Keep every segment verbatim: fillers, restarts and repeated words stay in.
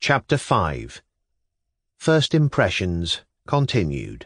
Chapter five. First Impressions Continued.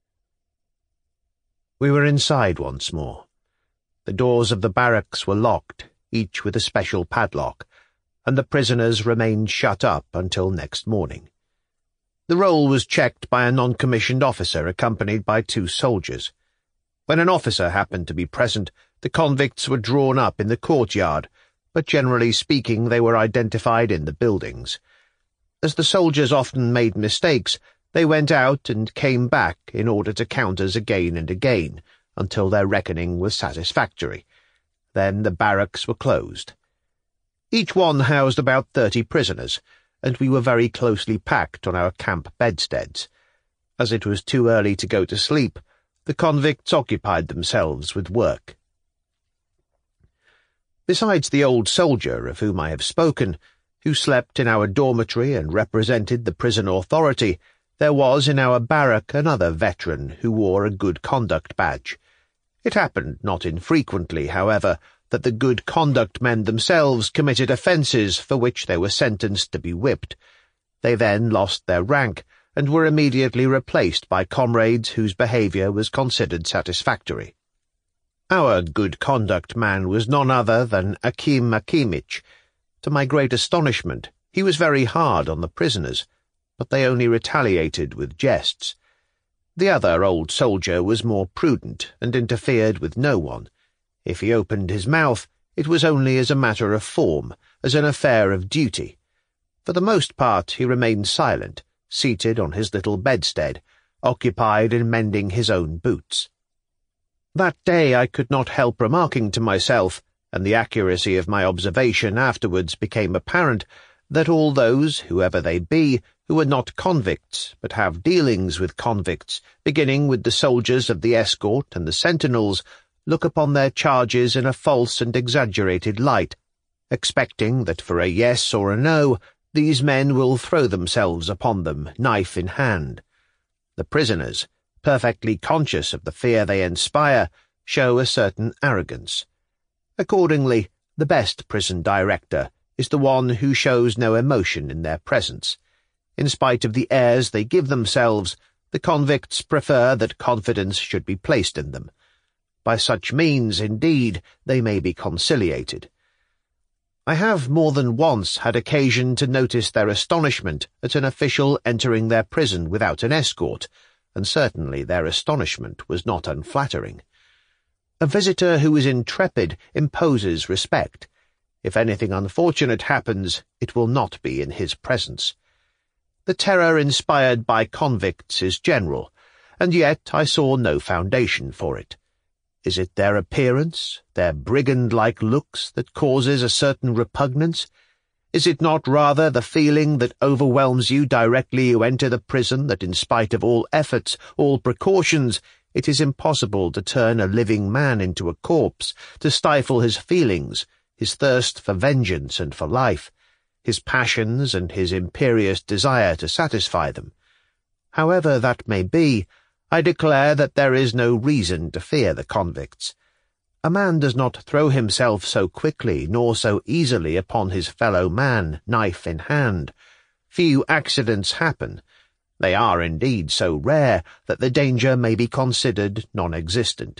We were inside once more. The doors of the barracks were locked, each with a special padlock, and the prisoners remained shut up until next morning. The roll was checked by a non-commissioned officer accompanied by two soldiers. When an officer happened to be present, the convicts were drawn up in the courtyard, but generally speaking they were identified in the buildings. As the soldiers often made mistakes, they went out and came back in order to count us again and again, until their reckoning was satisfactory. Then the barracks were closed. Each one housed about thirty prisoners, and we were very closely packed on our camp bedsteads. As it was too early to go to sleep, the convicts occupied themselves with work. Besides the old soldier of whom I have spoken, who slept in our dormitory and represented the prison authority, there was in our barrack another veteran who wore a good conduct badge. It happened not infrequently, however, that the good conduct men themselves committed offences for which they were sentenced to be whipped. They then lost their rank, and were immediately replaced by comrades whose behaviour was considered satisfactory. Our good conduct man was none other than Akim Akimich. To my great astonishment, he was very hard on the prisoners, but they only retaliated with jests. The other old soldier was more prudent and interfered with no one. If he opened his mouth, it was only as a matter of form, as an affair of duty. For the most part he remained silent, seated on his little bedstead, occupied in mending his own boots. That day I could not help remarking to myself, and the accuracy of my observation afterwards became apparent, that all those, whoever they be, who are not convicts, but have dealings with convicts, beginning with the soldiers of the escort and the sentinels, look upon their charges in a false and exaggerated light, expecting that for a yes or a no, these men will throw themselves upon them, knife in hand. The prisoners, perfectly conscious of the fear they inspire, show a certain arrogance. Accordingly, the best prison director is the one who shows no emotion in their presence. In spite of the airs they give themselves, the convicts prefer that confidence should be placed in them. By such means, indeed, they may be conciliated. I have more than once had occasion to notice their astonishment at an official entering their prison without an escort, and certainly their astonishment was not unflattering. A visitor who is intrepid imposes respect. If anything unfortunate happens, it will not be in his presence. The terror inspired by convicts is general, and yet I saw no foundation for it. Is it their appearance, their brigand-like looks, that causes a certain repugnance? Is it not rather the feeling that overwhelms you directly you enter the prison that in spite of all efforts, all precautions, it is impossible to turn a living man into a corpse, to stifle his feelings, his thirst for vengeance and for life, his passions and his imperious desire to satisfy them? However that may be, I declare that there is no reason to fear the convicts. A man does not throw himself so quickly nor so easily upon his fellow man, knife in hand. Few accidents happen. They are indeed so rare that the danger may be considered non-existent.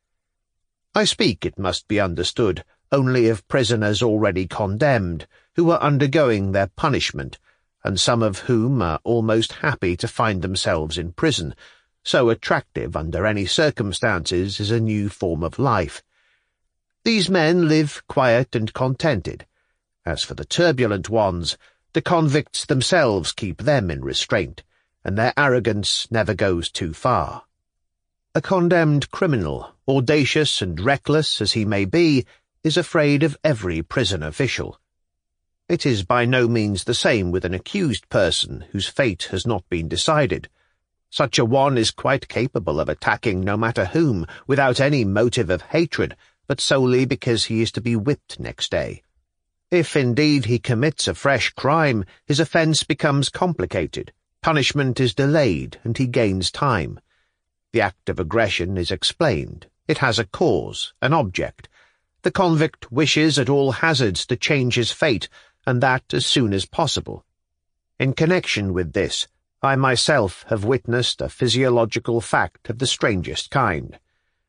I speak, it must be understood, only of prisoners already condemned, who are undergoing their punishment, and some of whom are almost happy to find themselves in prison. So attractive under any circumstances is a new form of life. These men live quiet and contented. As for the turbulent ones, the convicts themselves keep them in restraint, and their arrogance never goes too far. A condemned criminal, audacious and reckless as he may be, is afraid of every prison official. It is by no means the same with an accused person whose fate has not been decided. Such a one is quite capable of attacking no matter whom, without any motive of hatred, but solely because he is to be whipped next day. If indeed he commits a fresh crime, his offence becomes complicated, punishment is delayed, and he gains time. The act of aggression is explained. It has a cause, an object. The convict wishes at all hazards to change his fate, and that as soon as possible. In connection with this, I myself have witnessed a physiological fact of the strangest kind.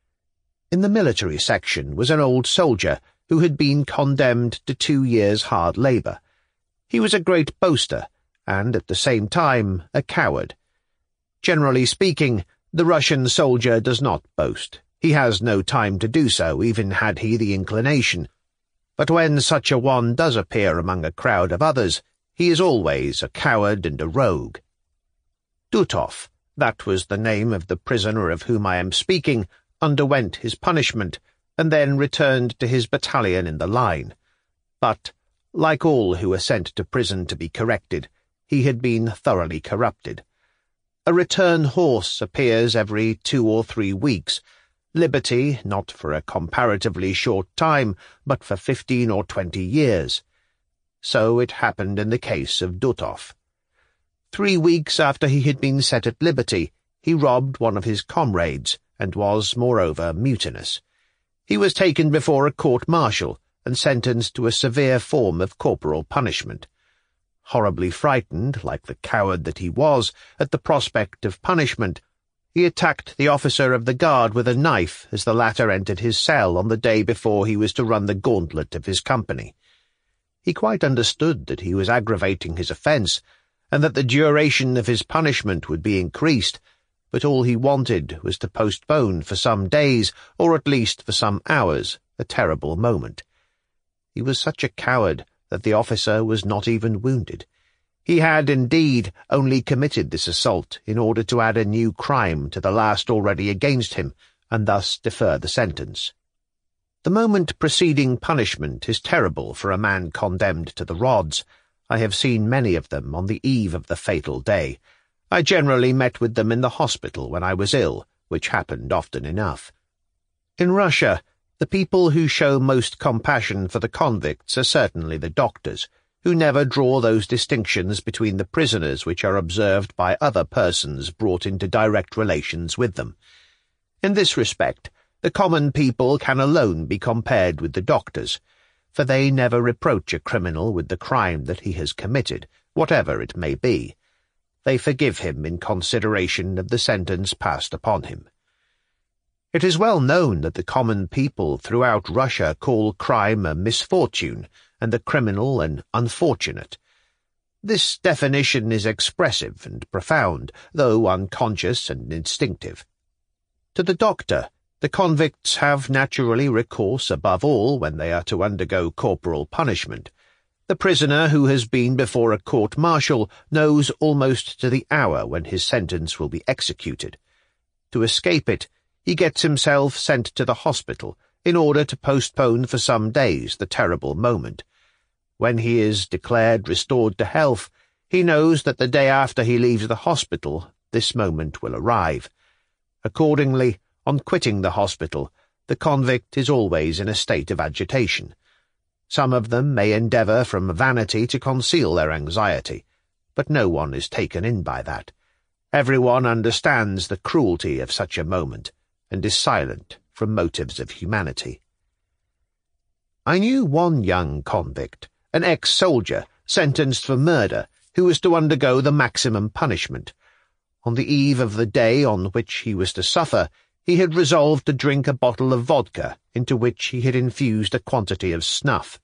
In the military section was an old soldier who had been condemned to two years' hard labour. He was a great boaster, and at the same time a coward. Generally speaking, the Russian soldier does not boast. He has no time to do so, even had he the inclination. But when such a one does appear among a crowd of others, he is always a coward and a rogue. Dutov, that was the name of the prisoner of whom I am speaking, underwent his punishment, and then returned to his battalion in the line. But, like all who are sent to prison to be corrected, he had been thoroughly corrupted. A return horse appears every two or three weeks, liberty not for a comparatively short time, but for fifteen or twenty years. So it happened in the case of Dutov. Three weeks after he had been set at liberty, he robbed one of his comrades, and was, moreover, mutinous. He was taken before a court-martial, and sentenced to a severe form of corporal punishment. Horribly frightened, like the coward that he was, at the prospect of punishment, he attacked the officer of the guard with a knife as the latter entered his cell on the day before he was to run the gauntlet of his company. He quite understood that he was aggravating his offence, and that the duration of his punishment would be increased, but all he wanted was to postpone for some days, or at least for some hours, a terrible moment. He was such a coward that the officer was not even wounded. He had, indeed, only committed this assault in order to add a new crime to the last already against him, and thus defer the sentence. The moment preceding punishment is terrible for a man condemned to the rods. I have seen many of them on the eve of the fatal day. I generally met with them in the hospital when I was ill, which happened often enough. In Russia, the people who show most compassion for the convicts are certainly the doctors, who never draw those distinctions between the prisoners which are observed by other persons brought into direct relations with them. In this respect, the common people can alone be compared with the doctors, for they never reproach a criminal with the crime that he has committed, whatever it may be. They forgive him in consideration of the sentence passed upon him. It is well known that the common people throughout Russia call crime a misfortune, and the criminal an unfortunate. This definition is expressive and profound, though unconscious and instinctive. To the doctor, the convicts have naturally recourse above all when they are to undergo corporal punishment. The prisoner who has been before a court-martial knows almost to the hour when his sentence will be executed. To escape it, he gets himself sent to the hospital in order to postpone for some days the terrible moment. When he is declared restored to health, he knows that the day after he leaves the hospital, this moment will arrive. Accordingly, on quitting the hospital, the convict is always in a state of agitation. Some of them may endeavour from vanity to conceal their anxiety, but no one is taken in by that. Everyone understands the cruelty of such a moment, and is silent from motives of humanity. I knew one young convict, an ex-soldier, sentenced for murder, who was to undergo the maximum punishment. On the eve of the day on which he was to suffer, he had resolved to drink a bottle of vodka, into which he had infused a quantity of snuff.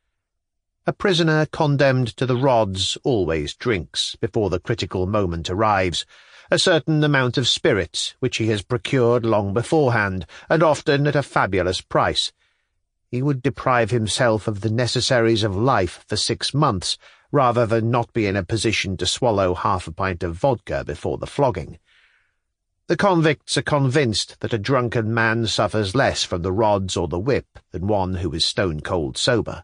A prisoner condemned to the rods always drinks, before the critical moment arrives, a certain amount of spirits which he has procured long beforehand, and often at a fabulous price. He would deprive himself of the necessaries of life for six months, rather than not be in a position to swallow half a pint of vodka before the flogging. The convicts are convinced that a drunken man suffers less from the rods or the whip than one who is stone-cold sober.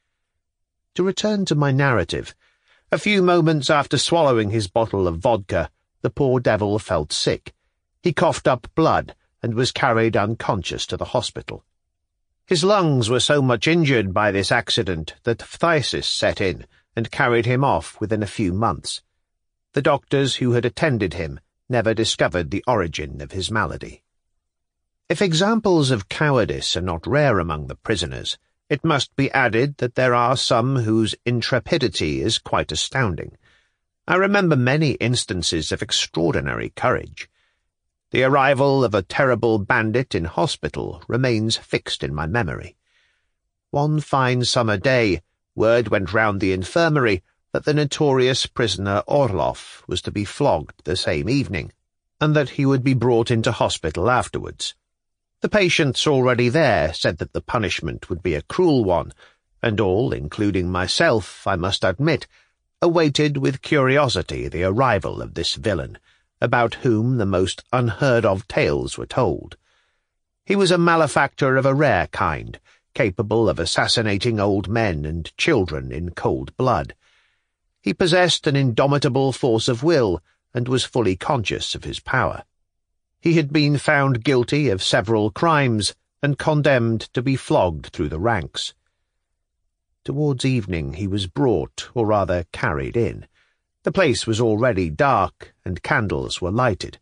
To return to my narrative, a few moments after swallowing his bottle of vodka, the poor devil felt sick. He coughed up blood, and was carried unconscious to the hospital. His lungs were so much injured by this accident that phthisis set in, and carried him off within a few months. The doctors who had attended him never discovered the origin of his malady. If examples of cowardice are not rare among the prisoners, it must be added that there are some whose intrepidity is quite astounding. I remember many instances of extraordinary courage. The arrival of a terrible bandit in hospital remains fixed in my memory. One fine summer day, word went round the infirmary that the notorious prisoner Orloff was to be flogged the same evening, and that he would be brought into hospital afterwards. The patients already there said that the punishment would be a cruel one, and all, including myself, I must admit, awaited with curiosity the arrival of this villain, about whom the most unheard-of tales were told. He was a malefactor of a rare kind, capable of assassinating old men and children in cold blood. He possessed an indomitable force of will, and was fully conscious of his power. He had been found guilty of several crimes, and condemned to be flogged through the ranks. Towards evening he was brought, or rather carried in. The place was already dark, and candles were lighted.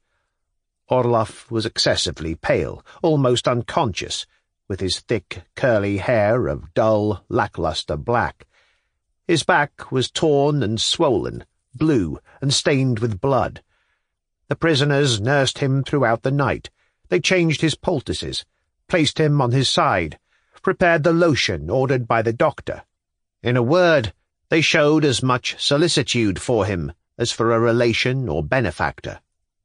Orloff was excessively pale, almost unconscious, with his thick, curly hair of dull, lacklustre black. His back was torn and swollen, blue, and stained with blood. The prisoners nursed him throughout the night. They changed his poultices, placed him on his side, prepared the lotion ordered by the doctor. In a word, they showed as much solicitude for him as for a relation or benefactor.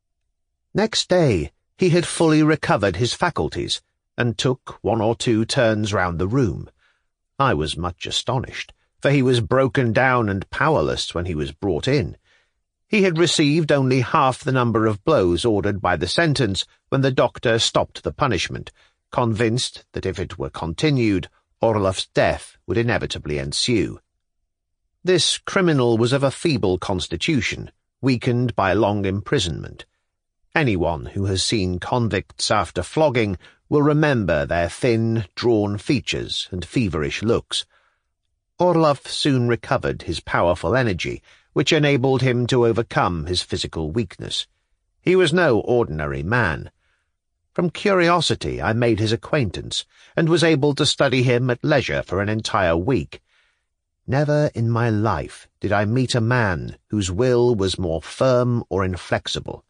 Next day he had fully recovered his faculties, and took one or two turns round the room. I was much astonished, for he was broken down and powerless when he was brought in. He had received only half the number of blows ordered by the sentence when the doctor stopped the punishment, convinced that if it were continued, Orloff's death would inevitably ensue. This criminal was of a feeble constitution, weakened by long imprisonment. Anyone who has seen convicts after flogging will remember their thin, drawn features and feverish looks. Orloff soon recovered his powerful energy, which enabled him to overcome his physical weakness. He was no ordinary man. From curiosity I made his acquaintance, and was able to study him at leisure for an entire week. Never in my life did I meet a man whose will was more firm or inflexible.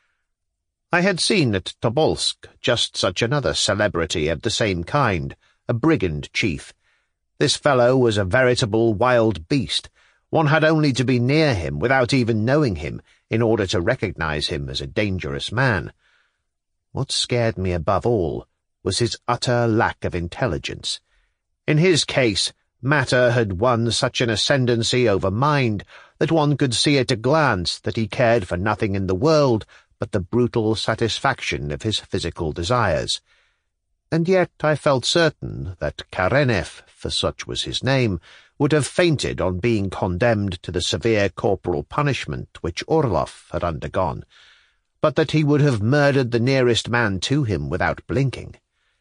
I had seen at Tobolsk just such another celebrity of the same kind, a brigand chief. This fellow was a veritable wild beast. One had only to be near him without even knowing him in order to recognize him as a dangerous man. What scared me above all was his utter lack of intelligence. In his case, matter had won such an ascendancy over mind that one could see at a glance that he cared for nothing in the world but the brutal satisfaction of his physical desires. And yet I felt certain that Karenev, for such was his name, would have fainted on being condemned to the severe corporal punishment which Orloff had undergone, but that he would have murdered the nearest man to him without blinking.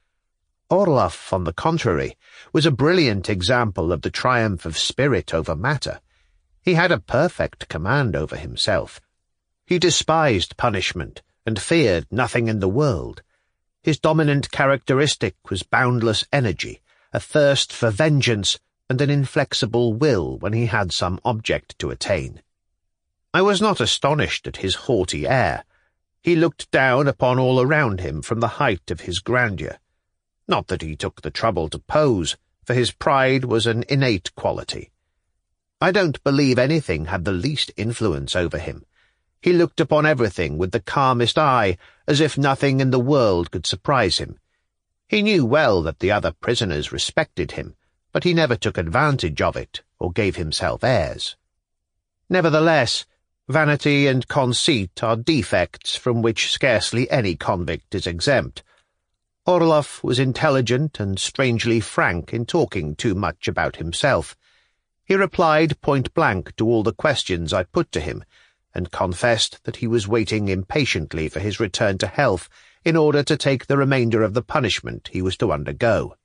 Orloff, on the contrary, was a brilliant example of the triumph of spirit over matter. He had a perfect command over himself. He despised punishment, and feared nothing in the world. His dominant characteristic was boundless energy, a thirst for vengeance, and an inflexible will when he had some object to attain. I was not astonished at his haughty air. He looked down upon all around him from the height of his grandeur. Not that he took the trouble to pose, for his pride was an innate quality. I don't believe anything had the least influence over him. He looked upon everything with the calmest eye, as if nothing in the world could surprise him. He knew well that the other prisoners respected him, but he never took advantage of it, or gave himself airs. Nevertheless, vanity and conceit are defects from which scarcely any convict is exempt. Orloff was intelligent and strangely frank in talking too much about himself. He replied point-blank to all the questions I put to him, and confessed that he was waiting impatiently for his return to health in order to take the remainder of the punishment he was to undergo.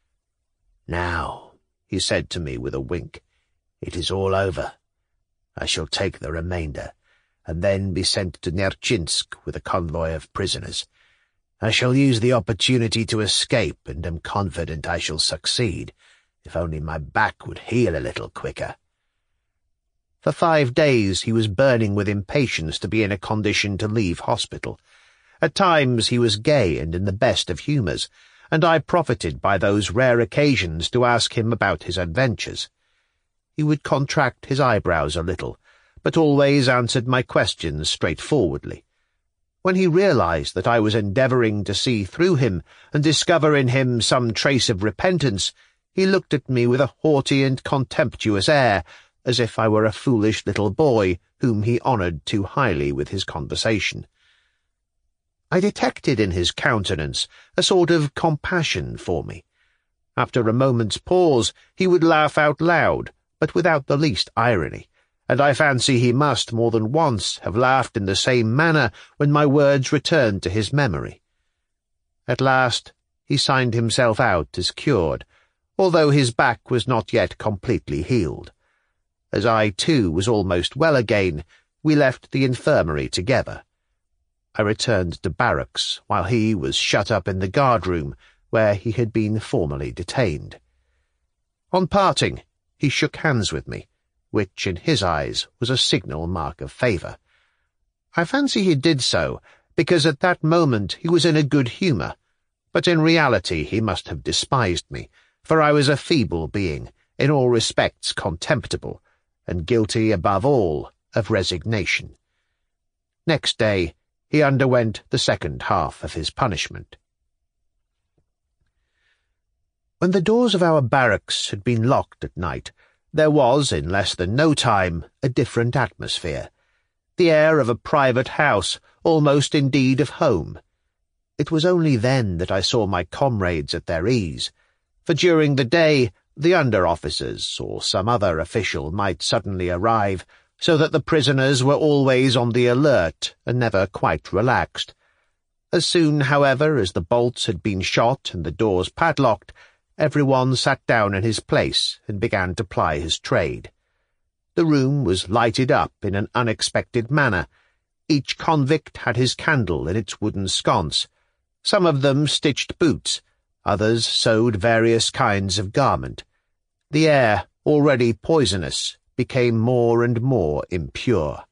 "Now," he said to me with a wink, "it is all over. I shall take the remainder, and then be sent to Nerchinsk with a convoy of prisoners. I shall use the opportunity to escape, and am confident I shall succeed, if only my back would heal a little quicker." For five days he was burning with impatience to be in a condition to leave hospital. At times he was gay and in the best of humours, and I profited by those rare occasions to ask him about his adventures. He would contract his eyebrows a little, but always answered my questions straightforwardly. When he realized that I was endeavouring to see through him and discover in him some trace of repentance, he looked at me with a haughty and contemptuous air, as if I were a foolish little boy whom he honoured too highly with his conversation. I detected in his countenance a sort of compassion for me. After a moment's pause he would laugh out loud, but without the least irony, and I fancy he must more than once have laughed in the same manner when my words returned to his memory. At last he signed himself out as cured, although his back was not yet completely healed. As I, too, was almost well again, we left the infirmary together. I returned to barracks, while he was shut up in the guard-room, where he had been formerly detained. On parting, he shook hands with me, which in his eyes was a signal mark of favour. I fancy he did so, because at that moment he was in a good humour, but in reality he must have despised me, for I was a feeble being, in all respects contemptible, and guilty above all of resignation. Next day he underwent the second half of his punishment. When the doors of our barracks had been locked at night, there was, in less than no time, a different atmosphere, the air of a private house, almost indeed of home. It was only then that I saw my comrades at their ease, for during the day the under-officers or some other official might suddenly arrive, so that the prisoners were always on the alert and never quite relaxed. As soon, however, as the bolts had been shot and the doors padlocked, everyone sat down in his place and began to ply his trade. The room was lighted up in an unexpected manner. Each convict had his candle in its wooden sconce. Some of them stitched boots, others sewed various kinds of garment. The air, already poisonous, became more and more impure.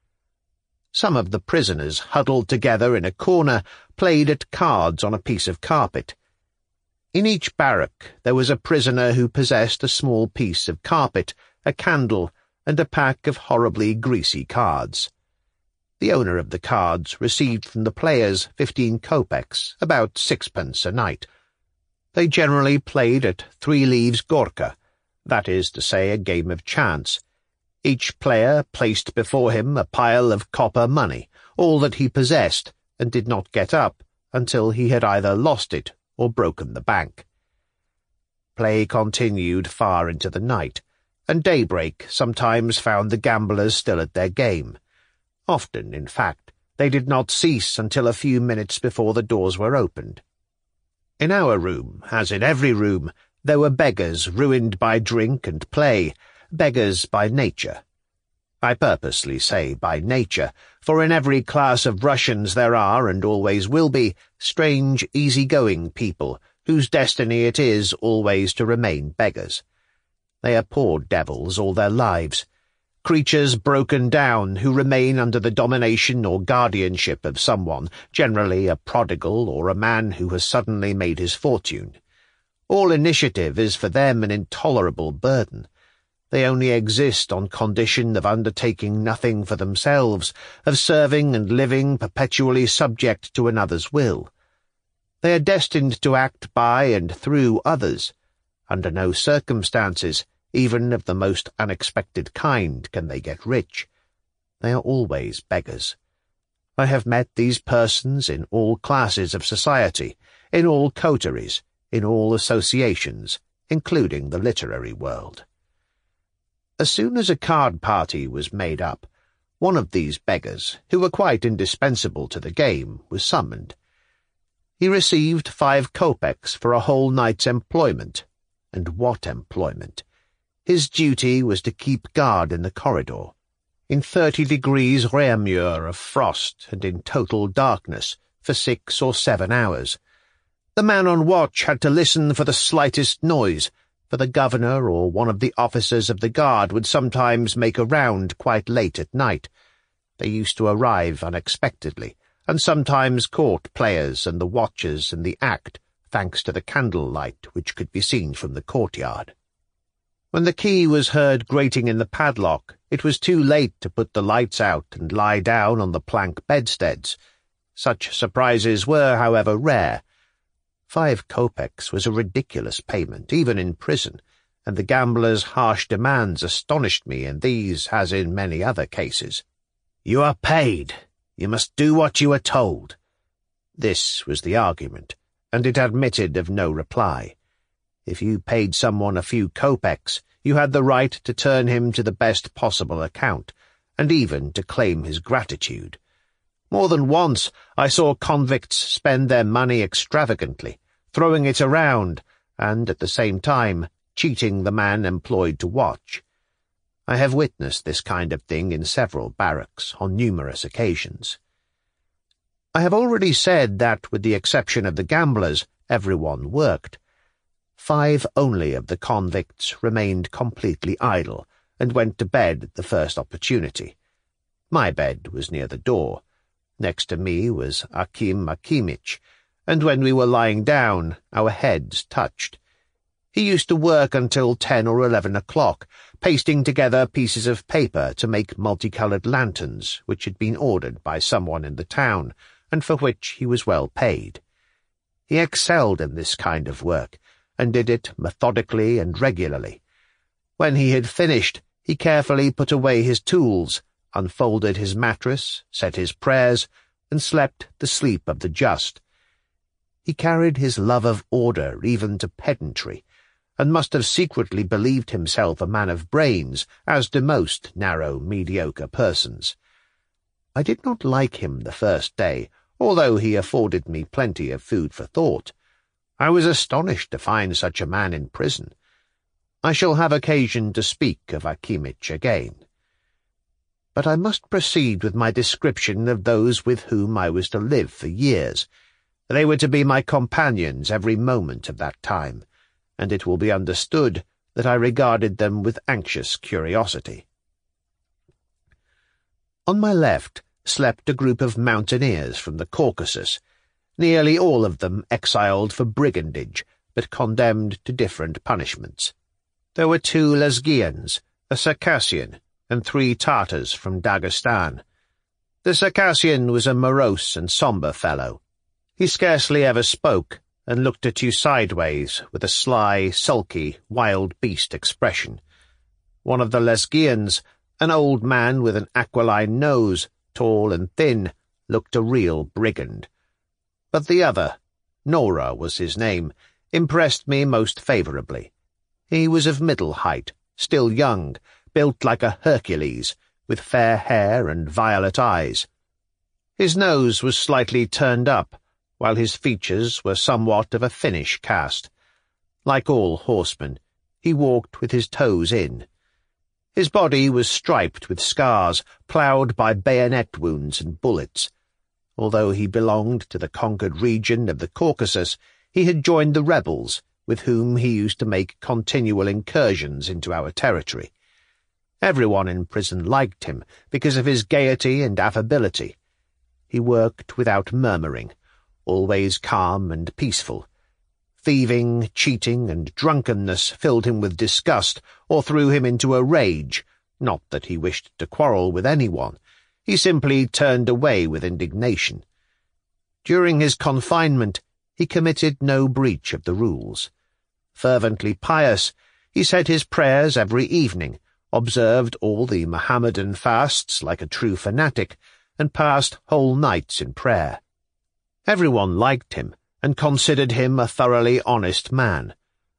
Some of the prisoners, huddled together in a corner, played at cards on a piece of carpet. In each barrack there was a prisoner who possessed a small piece of carpet, a candle, and a pack of horribly greasy cards. The owner of the cards received from the players fifteen kopecks, about sixpence a night. They generally played at three leaves gorka, that is to say, a game of chance. Each player placed before him a pile of copper money, all that he possessed, and did not get up until he had either lost it or broken the bank. Play continued far into the night, and daybreak sometimes found the gamblers still at their game. Often, in fact, they did not cease until a few minutes before the doors were opened. In our room, as in every room, there were beggars ruined by drink and play, beggars by nature. I purposely say by nature, for in every class of Russians there are, and always will be, strange, easy-going people, whose destiny it is always to remain beggars. They are poor devils all their lives, creatures broken down who remain under the domination or guardianship of someone, generally a prodigal or a man who has suddenly made his fortune. All initiative is for them an intolerable burden. They only exist on condition of undertaking nothing for themselves, of serving and living perpetually subject to another's will. They are destined to act by and through others. Under no circumstances, even of the most unexpected kind, can they get rich. They are always beggars. I have met these persons in all classes of society, in all coteries, in all associations, including the literary world. As soon as a card party was made up, one of these beggars, who were quite indispensable to the game, was summoned. He received five kopecks for a whole night's employment. And what employment! His duty was to keep guard in the corridor, in thirty degrees Réaumur of frost and in total darkness, for six or seven hours. The man on watch had to listen for the slightest noise, for the governor or one of the officers of the guard would sometimes make a round quite late at night. They used to arrive unexpectedly, and sometimes caught players and the watchers in the act, thanks to the candlelight which could be seen from the courtyard. When the key was heard grating in the padlock, it was too late to put the lights out and lie down on the plank bedsteads. Such surprises were, however, rare. Five kopecks was a ridiculous payment, even in prison, and the gambler's harsh demands astonished me in these as in many other cases. "You are paid. You must do what you are told." This was the argument, and it admitted of no reply. If you paid someone a few kopecks, you had the right to turn him to the best possible account, and even to claim his gratitude. More than once I saw convicts spend their money extravagantly, throwing it around, and at the same time cheating the man employed to watch. I have witnessed this kind of thing in several barracks on numerous occasions. I have already said that, with the exception of the gamblers, everyone worked. Five only of the convicts remained completely idle, and went to bed at the first opportunity. My bed was near the door. Next to me was Akim Akimich, and when we were lying down, our heads touched. He used to work until ten or eleven o'clock, pasting together pieces of paper to make multicoloured lanterns, which had been ordered by someone in the town, and for which he was well paid. He excelled in this kind of work, and did it methodically and regularly. When he had finished, he carefully put away his tools, unfolded his mattress, said his prayers, and slept the sleep of the just. He carried his love of order even to pedantry, and must have secretly believed himself a man of brains, as do most narrow, mediocre persons. I did not like him the first day, although he afforded me plenty of food for thought. I was astonished to find such a man in prison. I shall have occasion to speak of Akimich again. But I must proceed with my description of those with whom I was to live for years. They were to be my companions every moment of that time, and it will be understood that I regarded them with anxious curiosity. On my left slept a group of mountaineers from the Caucasus, nearly all of them exiled for brigandage, but condemned to different punishments. There were two Lesgians, a Circassian, and three Tartars from Dagestan. The Circassian was a morose and sombre fellow. He scarcely ever spoke, and looked at you sideways with a sly, sulky, wild beast expression. One of the Lesgians, an old man with an aquiline nose, tall and thin, looked a real brigand. But the other, Nora was his name, impressed me most favourably. He was of middle height, still young, built like a Hercules, with fair hair and violet eyes. His nose was slightly turned up, while his features were somewhat of a Finnish cast. Like all horsemen, he walked with his toes in. His body was striped with scars, ploughed by bayonet wounds and bullets. Although he belonged to the conquered region of the Caucasus, he had joined the rebels, with whom he used to make continual incursions into our territory. Everyone in prison liked him because of his gaiety and affability. He worked without murmuring, always calm and peaceful. Thieving, cheating, and drunkenness filled him with disgust or threw him into a rage, not that he wished to quarrel with anyone. He simply turned away with indignation. During his confinement, he committed no breach of the rules. Fervently pious, he said his prayers every evening, observed all the Mohammedan fasts like a true fanatic, and passed whole nights in prayer. Everyone liked him, and considered him a thoroughly honest man.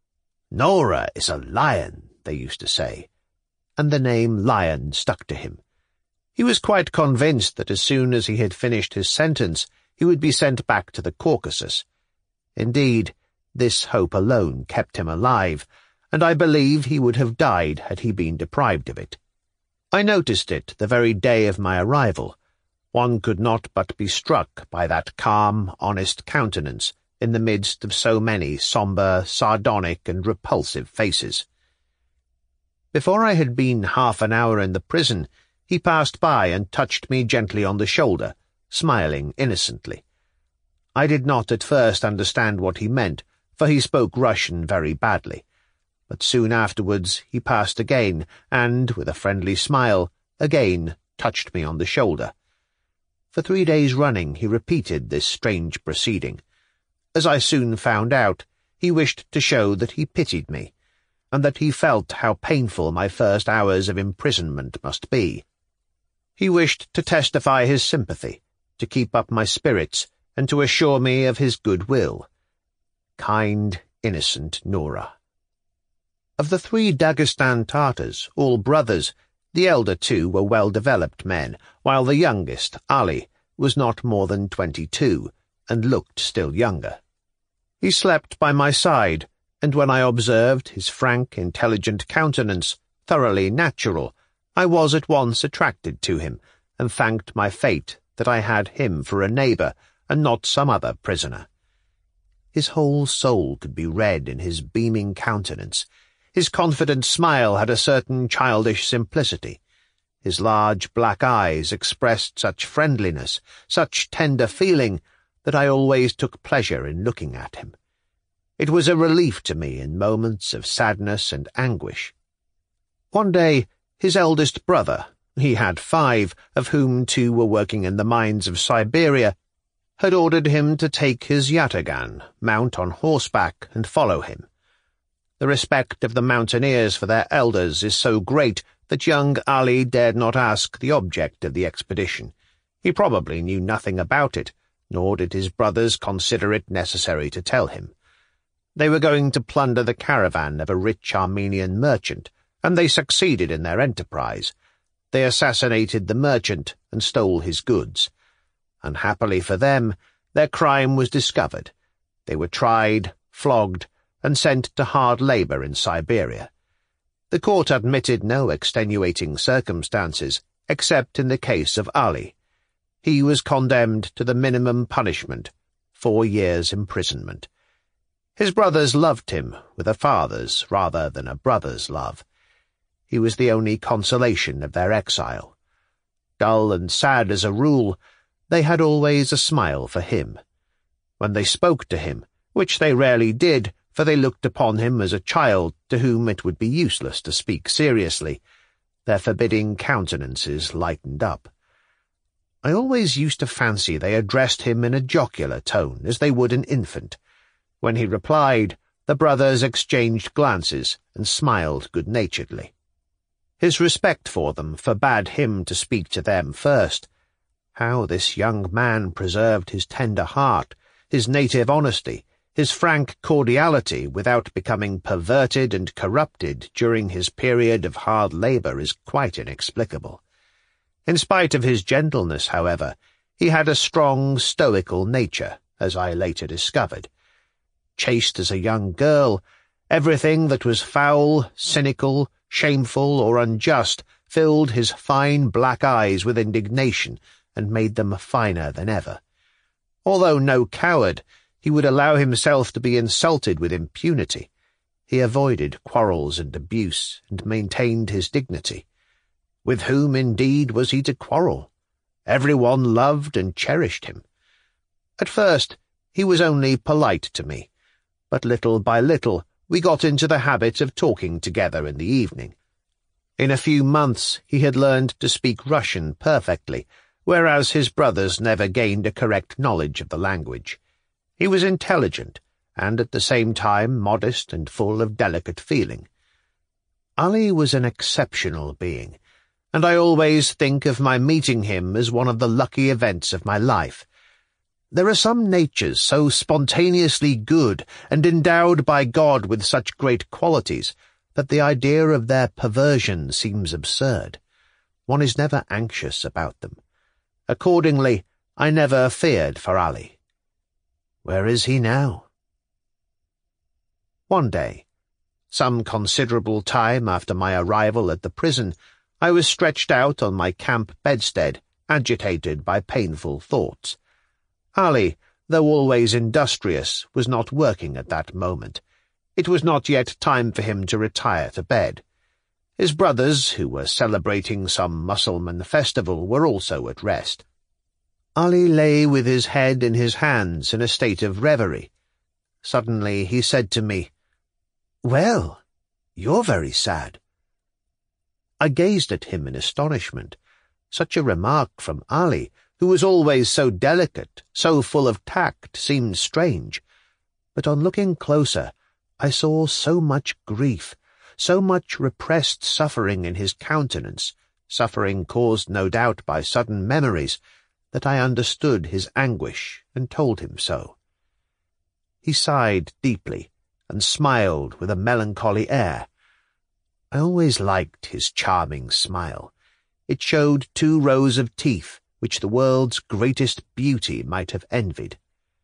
"Nora is a lion," they used to say, and the name Lion stuck to him. He was quite convinced that as soon as he had finished his sentence, he would be sent back to the Caucasus. Indeed, this hope alone kept him alive, and I believe he would have died had he been deprived of it. I noticed it the very day of my arrival. One could not but be struck by that calm, honest countenance, in the midst of so many sombre, sardonic, and repulsive faces. Before I had been half an hour in the prison, he passed by and touched me gently on the shoulder, smiling innocently. I did not at first understand what he meant, for he spoke Russian very badly, but soon afterwards he passed again, and, with a friendly smile, again touched me on the shoulder. For three days running he repeated this strange proceeding. As I soon found out, he wished to show that he pitied me, and that he felt how painful my first hours of imprisonment must be. He wished to testify his sympathy, to keep up my spirits, and to assure me of his good will. Kind, innocent Nora. Of the three Dagestan Tartars, all brothers, the elder two were well-developed men, while the youngest, Ali, was not more than twenty-two, and looked still younger. He slept by my side, and when I observed his frank, intelligent countenance, thoroughly natural, I was at once attracted to him, and thanked my fate that I had him for a neighbour, and not some other prisoner. His whole soul could be read in his beaming countenance. His confident smile had a certain childish simplicity. His large black eyes expressed such friendliness, such tender feeling, that I always took pleasure in looking at him. It was a relief to me in moments of sadness and anguish. One day, his eldest brother, he had five, of whom two were working in the mines of Siberia, had ordered him to take his yataghan, mount on horseback, and follow him. The respect of the mountaineers for their elders is so great that young Ali dared not ask the object of the expedition. He probably knew nothing about it, nor did his brothers consider it necessary to tell him. They were going to plunder the caravan of a rich Armenian merchant, and they succeeded in their enterprise. They assassinated the merchant and stole his goods. Unhappily for them, their crime was discovered. They were tried, flogged, and sent to hard labour in Siberia. The court admitted no extenuating circumstances, except in the case of Ali. He was condemned to the minimum punishment, four years' imprisonment. His brothers loved him with a father's rather than a brother's love. He was the only consolation of their exile. Dull and sad as a rule, they had always a smile for him. When they spoke to him, which they rarely did, for they looked upon him as a child to whom it would be useless to speak seriously, their forbidding countenances lightened up. I always used to fancy they addressed him in a jocular tone, as they would an infant. When he replied, the brothers exchanged glances and smiled good-naturedly. His respect for them forbade him to speak to them first. How this young man preserved his tender heart, his native honesty, his frank cordiality without becoming perverted and corrupted during his period of hard labour is quite inexplicable. In spite of his gentleness, however, he had a strong, stoical nature, as I later discovered. Chaste as a young girl, everything that was foul, cynical, shameful, or unjust filled his fine black eyes with indignation and made them finer than ever. Although no coward, he would allow himself to be insulted with impunity. He avoided quarrels and abuse, and maintained his dignity. With whom, indeed, was he to quarrel? Every one loved and cherished him. At first, he was only polite to me, but little by little we got into the habit of talking together in the evening. In a few months he had learned to speak Russian perfectly, whereas his brothers never gained a correct knowledge of the language. He was intelligent, and at the same time modest and full of delicate feeling. Ali was an exceptional being, and I always think of my meeting him as one of the lucky events of my life. There are some natures so spontaneously good and endowed by God with such great qualities that the idea of their perversion seems absurd. One is never anxious about them. Accordingly, I never feared for Ali. Where is he now? One day, some considerable time after my arrival at the prison, I was stretched out on my camp bedstead, agitated by painful thoughts. Ali, though always industrious, was not working at that moment. It was not yet time for him to retire to bed. His brothers, who were celebrating some Mussulman festival, were also at rest. Ali lay with his head in his hands in a state of reverie. Suddenly he said to me, "Well, you're very sad." I gazed at him in astonishment. Such a remark from Ali, who was always so delicate, so full of tact, seemed strange. But on looking closer, I saw so much grief, so much repressed suffering in his countenance, suffering caused no doubt by sudden memories, that I understood his anguish and told him so. He sighed deeply and smiled with a melancholy air. I always liked his charming smile. It showed two rows of teeth which the world's greatest beauty might have envied.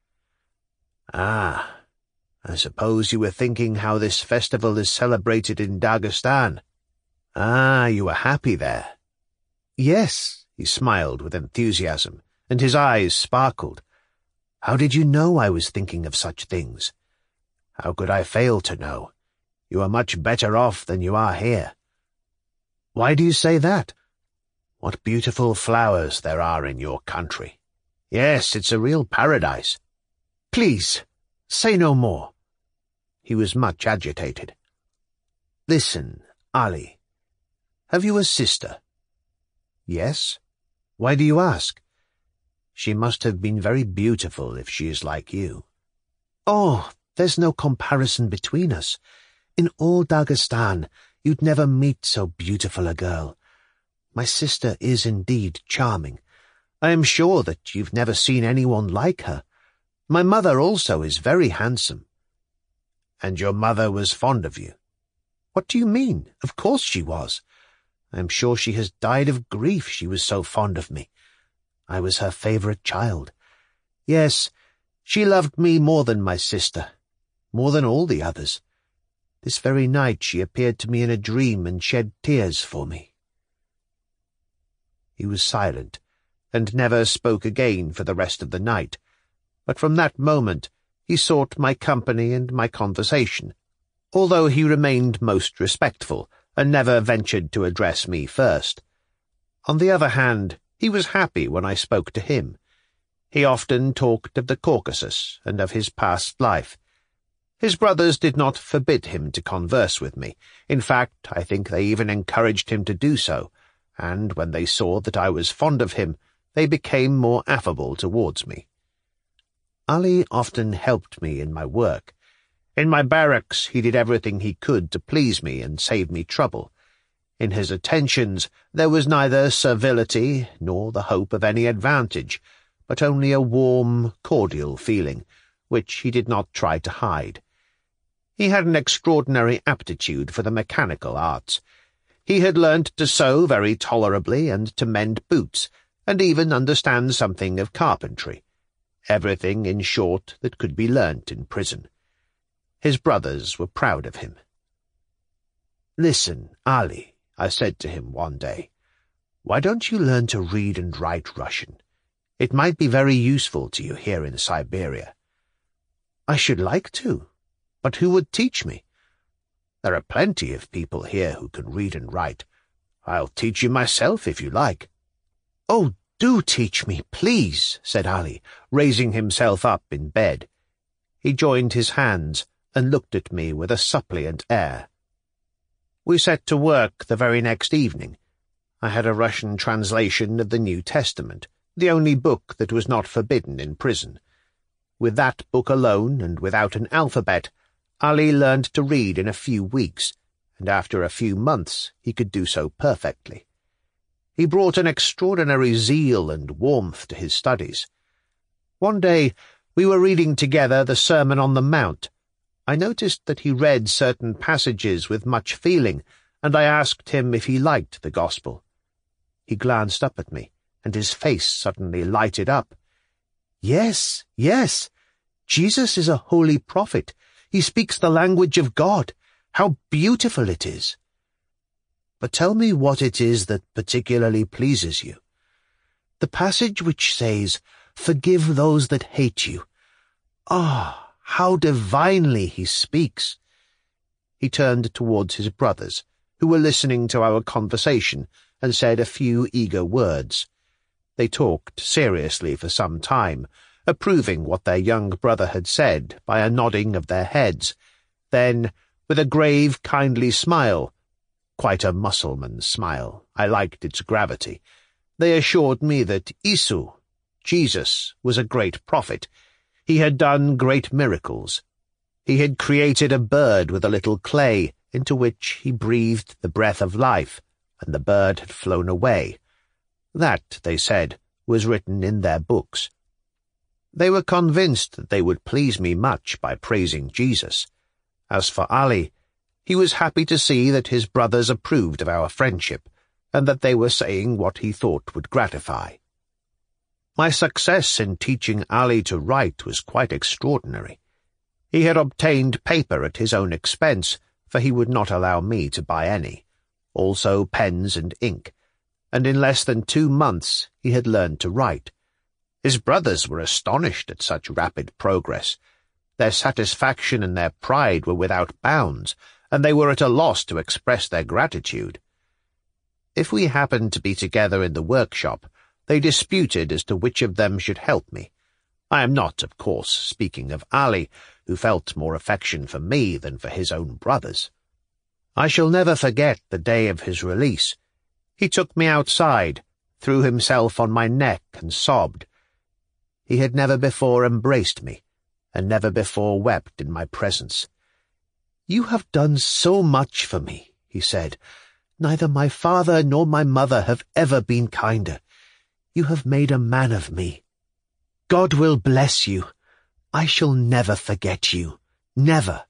"Ah, I suppose you were thinking how this festival is celebrated in Dagestan. Ah, you were happy there." "Yes," he smiled with enthusiasm, and his eyes sparkled. "How did you know I was thinking of such things?" "How could I fail to know? You are much better off than you are here." "Why do you say that?" "What beautiful flowers there are in your country. Yes, it's a real paradise." "Please, say no more." He was much agitated. "Listen, Ali. Have you a sister?" "Yes. Why do you ask?" "She must have been very beautiful if she is like you." "Oh, there's no comparison between us. In all Dagestan, you'd never meet so beautiful a girl. My sister is indeed charming. I am sure that you've never seen anyone like her. My mother also is very handsome." "And your mother was fond of you?" "What do you mean? Of course she was. I am sure she has died of grief, she was so fond of me. I was her favourite child. Yes, she loved me more than my sister, more than all the others. This very night she appeared to me in a dream and shed tears for me." He was silent, and never spoke again for the rest of the night, but from that moment he sought my company and my conversation, although he remained most respectful, and never ventured to address me first. On the other hand, he was happy when I spoke to him. He often talked of the Caucasus and of his past life. His brothers did not forbid him to converse with me. In fact, I think they even encouraged him to do so, and when they saw that I was fond of him, they became more affable towards me. Ali often helped me in my work. In my barracks he did everything he could to please me and save me trouble. In his attentions there was neither servility nor the hope of any advantage, but only a warm, cordial feeling, which he did not try to hide. He had an extraordinary aptitude for the mechanical arts. He had learnt to sew very tolerably and to mend boots, and even understand something of carpentry. Everything, in short, that could be learnt in prison. His brothers were proud of him. "Listen, Ali," I said to him one day, "why don't you learn to read and write Russian? It might be very useful to you here in Siberia." "I should like to, but who would teach me?" "There are plenty of people here who can read and write. I'll teach you myself if you like." "Oh, do teach me, please," said Ali, raising himself up in bed. He joined his hands and looked at me with a suppliant air. We set to work the very next evening. I had a Russian translation of the New Testament, the only book that was not forbidden in prison. With that book alone, and without an alphabet, Ali learned to read in a few weeks, and after a few months he could do so perfectly. He brought an extraordinary zeal and warmth to his studies. One day we were reading together the Sermon on the Mount. I noticed that he read certain passages with much feeling, and I asked him if he liked the Gospel. He glanced up at me, and his face suddenly lighted up. "Yes, yes, Jesus is a holy prophet. He speaks the language of God. How beautiful it is!" "But tell me what it is that particularly pleases you." "The passage which says, 'Forgive those that hate you, Ah, how divinely he speaks!" He turned towards his brothers, who were listening to our conversation, and said a few eager words. They talked seriously for some time, approving what their young brother had said by a nodding of their heads. Then, with a grave, kindly smile, quite a Mussulman smile, I liked its gravity, they assured me that Isu, Jesus, was a great prophet. He had done great miracles. He had created a bird with a little clay, into which he breathed the breath of life, and the bird had flown away. That, they said, was written in their books. They were convinced that they would please me much by praising Jesus. As for Ali, he was happy to see that his brothers approved of our friendship, and that they were saying what he thought would gratify. My success in teaching Ali to write was quite extraordinary. He had obtained paper at his own expense, for he would not allow me to buy any, also pens and ink, and in less than two months he had learned to write. His brothers were astonished at such rapid progress. Their satisfaction and their pride were without bounds, and they were at a loss to express their gratitude. If we happened to be together in the workshop, they disputed as to which of them should help me. I am not, of course, speaking of Ali, who felt more affection for me than for his own brothers. I shall never forget the day of his release. He took me outside, threw himself on my neck, and sobbed. He had never before embraced me, and never before wept in my presence. "You have done so much for me," he said. "Neither my father nor my mother have ever been kinder. You have made a man of me. God will bless you. I shall never forget you. Never."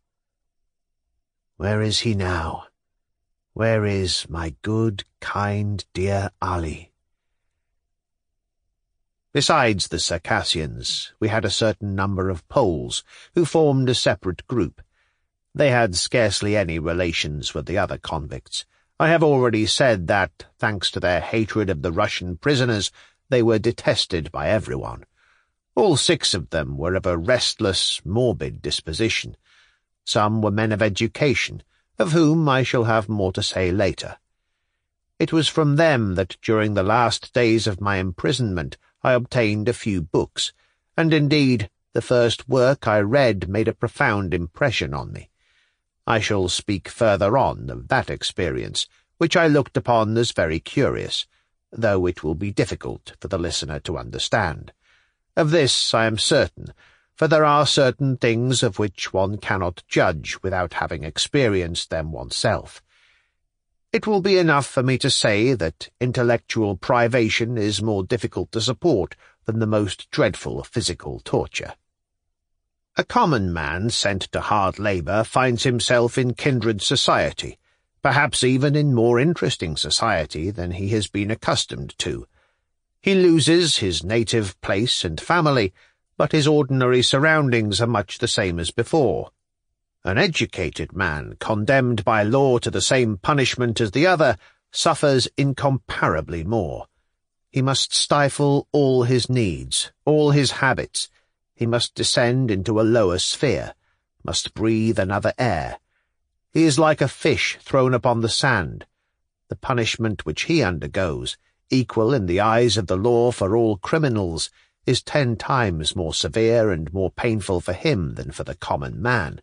Where is he now? Where is my good, kind, dear Ali? Besides the Circassians, we had a certain number of Poles, who formed a separate group. They had scarcely any relations with the other convicts. I have already said that, thanks to their hatred of the Russian prisoners, they were detested by everyone. All six of them were of a restless, morbid disposition. Some were men of education, of whom I shall have more to say later. It was from them that during the last days of my imprisonment I obtained a few books, and indeed the first work I read made a profound impression on me. I shall speak further on of that experience, which I looked upon as very curious, though it will be difficult for the listener to understand. Of this I am certain, for there are certain things of which one cannot judge without having experienced them oneself. It will be enough for me to say that intellectual privation is more difficult to support than the most dreadful physical torture. A common man sent to hard labour finds himself in kindred society, perhaps even in more interesting society than he has been accustomed to. He loses his native place and family, but his ordinary surroundings are much the same as before. An educated man, condemned by law to the same punishment as the other, suffers incomparably more. He must stifle all his needs, all his habits. He must descend into a lower sphere, must breathe another air. He is like a fish thrown upon the sand. The punishment which he undergoes, equal in the eyes of the law for all criminals, is ten times more severe and more painful for him than for the common man.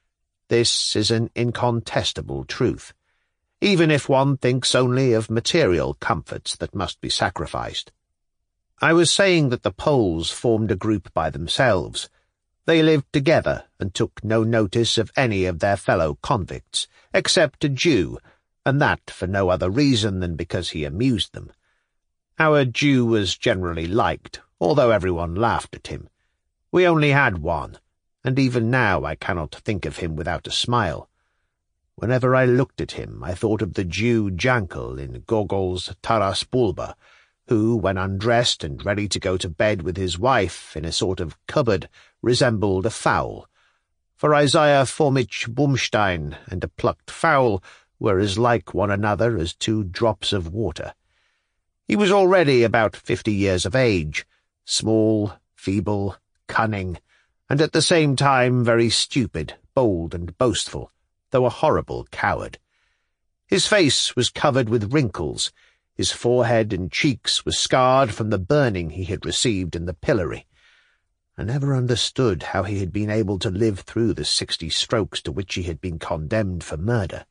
This is an incontestable truth, even if one thinks only of material comforts that must be sacrificed. I was saying that the Poles formed a group by themselves. They lived together and took no notice of any of their fellow convicts, except a Jew, and that for no other reason than because he amused them. Our Jew was generally liked, although everyone laughed at him. We only had one, and even now I cannot think of him without a smile. Whenever I looked at him, I thought of the Jew Jankel in Gogol's Taras Bulba, who, when undressed and ready to go to bed with his wife in a sort of cupboard, resembled a fowl. For Isaiah Fomitch Bumstein and a plucked fowl were as like one another as two drops of water. He was already about fifty years of age, small, feeble, cunning, and at the same time very stupid, bold, and boastful, though a horrible coward. His face was covered with wrinkles, his forehead and cheeks were scarred from the burning he had received in the pillory. I never understood how he had been able to live through the sixty strokes to which he had been condemned for murder.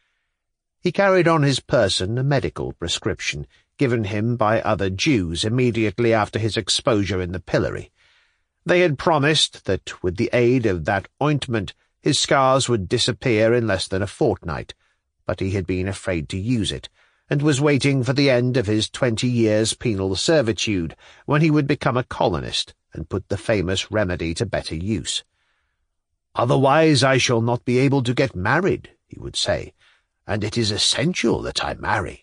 He carried on his person a medical prescription given him by other Jews immediately after his exposure in the pillory. They had promised that with the aid of that ointment his scars would disappear in less than a fortnight, but he had been afraid to use it, and was waiting for the end of his twenty years' penal servitude, when he would become a colonist and put the famous remedy to better use. "Otherwise I shall not be able to get married," he would say, "and it is essential that I marry."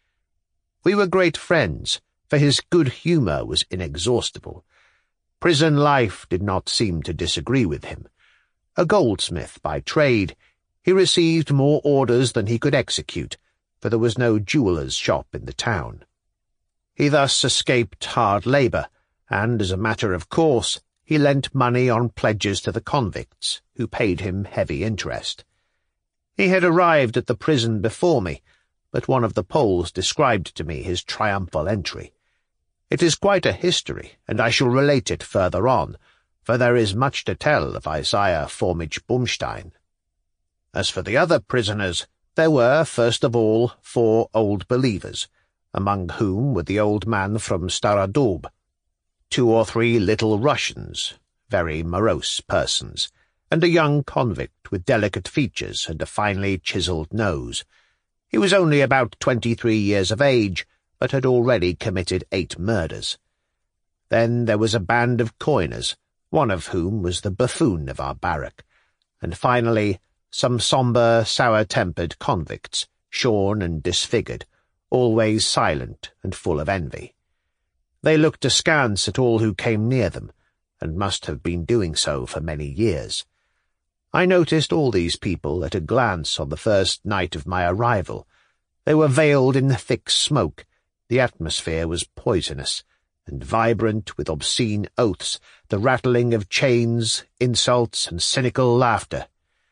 We were great friends, for his good humour was inexhaustible. Prison life did not seem to disagree with him. A goldsmith by trade, he received more orders than he could execute, for there was no jeweller's shop in the town. He thus escaped hard labour, and, as a matter of course, he lent money on pledges to the convicts, who paid him heavy interest. He had arrived at the prison before me, but one of the Poles described to me his triumphal entry. It is quite a history, and I shall relate it further on, for there is much to tell of Isaiah Fomitch Bumstein. As for the other prisoners, there were, first of all, four old believers, among whom were the old man from Starodub, two or three little Russians, very morose persons, and a young convict with delicate features and a finely chiselled nose. He was only about twenty-three years of age, but had already committed eight murders. Then there was a band of coiners, one of whom was the buffoon of our barrack, and finally some sombre, sour-tempered convicts, shorn and disfigured, always silent and full of envy. They looked askance at all who came near them, and must have been doing so for many years. I noticed all these people at a glance on the first night of my arrival. They were veiled in thick smoke, the atmosphere was poisonous, and vibrant with obscene oaths, the rattling of chains, insults, and cynical laughter.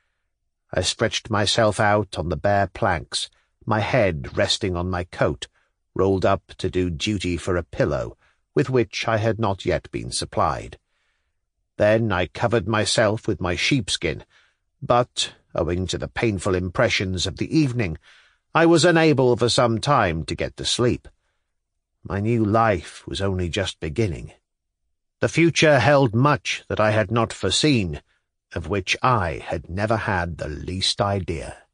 I stretched myself out on the bare planks, my head resting on my coat, rolled up to do duty for a pillow, with which I had not yet been supplied. Then I covered myself with my sheepskin, but, owing to the painful impressions of the evening, I was unable for some time to get to sleep. My new life was only just beginning. The future held much that I had not foreseen, of which I had never had the least idea.